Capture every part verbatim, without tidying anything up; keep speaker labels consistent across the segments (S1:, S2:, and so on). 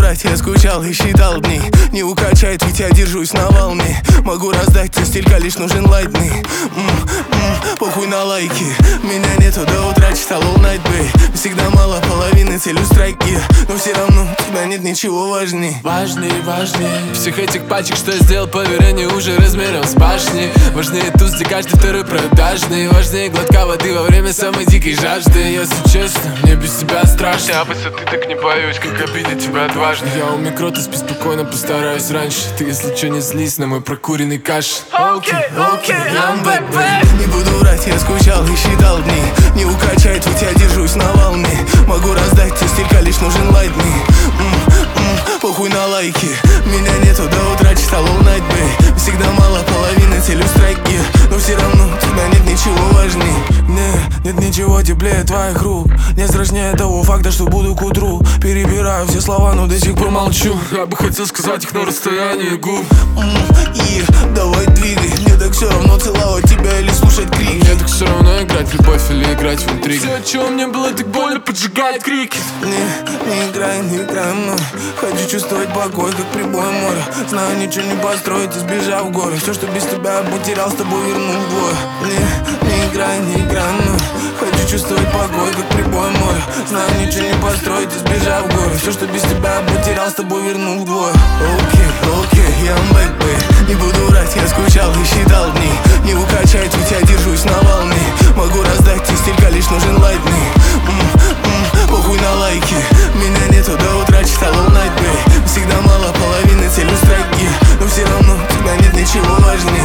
S1: врать, я скучал и считал дни. Не укачает, ведь я держусь на волне. Могу раздать, тебе стилька лишь нужен лайтный. М-м-м, похуй на лайки. Меня нету до утра, читал all night, babe. Всегда мало половины, целью страйки. Но все равно у тебя нет ничего важней.
S2: Важней, важней всех этих пачек, что я сделал по верению уже размером с башни. Важнее туз, где каждый второй продажный. Важнее глотка воды во время самой дикой жажды. Если честно, мне без тебя страшно.
S3: Я высоты так не боюсь, как обидеть тебя дважды.
S2: Я у микро, ты спи спокойно, постараюсь раньше. Ты, если чё, не злись на мой прокуренный каш.
S3: Окей, окей, I'm back, back.
S1: Не буду врать, я скучал и считал дни. Не укачает, ведь я держусь на волне. Могу раздать, тебе стилька лишь нужен лайтный. М-м-м, похуй на лайки. Меня нету до утра, читал all night, babe. Всегда мало половины, целью страйки. Но все равно у тебя нет ничего важней. Не, нет ничего теплее твоих рук. Не страшнее того факта, что буду к утру. Перебираю все слова, но до сих пор молчу.
S2: Я бы хотел сказать их на расстоянии губ.
S1: М, И давай двигай. Мне так все равно целовать тебя или слушать крики.
S2: Мне так все равно играть в любовь или играть в интриги. Все, чего мне было так больно, поджигает крики.
S1: Не, не играй, не играй мной. Хочу чувствовать покой, как прибой моря. Знаю, ничего не построить, избежав в горы. Все, что без тебя потерял, с тобой верну вдвое. Не, не играй, не играй мной. Хочу чувствовать покой, как прибой моря. Знаю, ничего не построить, избежав в горы. Все, что без тебя потерял, с тобой верну вдвое. Окей, окей, я back, babe. Не буду врать, я скучал и считал дни. Не укачает, ведь я держусь на волне. Могу раздать, тебе стилька лишь нужен лайтный. М-м-м, похуй на лайки. Меня нету до утра, читал all night, babe. Всегда мало половины, целью страйки. Но все равно у тебя нет ничего важней.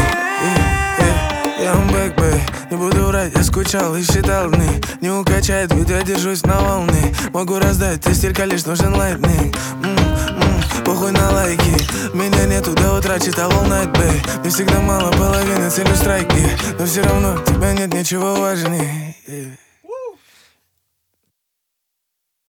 S1: Я back, babe. Не буду врать, я скучал и считал дни. Не укачает, ведь я держусь на волне. Могу раздать, тебе стилька лишь нужен лайтный. М-м-м, похуй на лайки. Меня нету до утра, читал all night, babe. Не всегда мало половины, целью страйки. Но все равно у тебя нет ничего важней.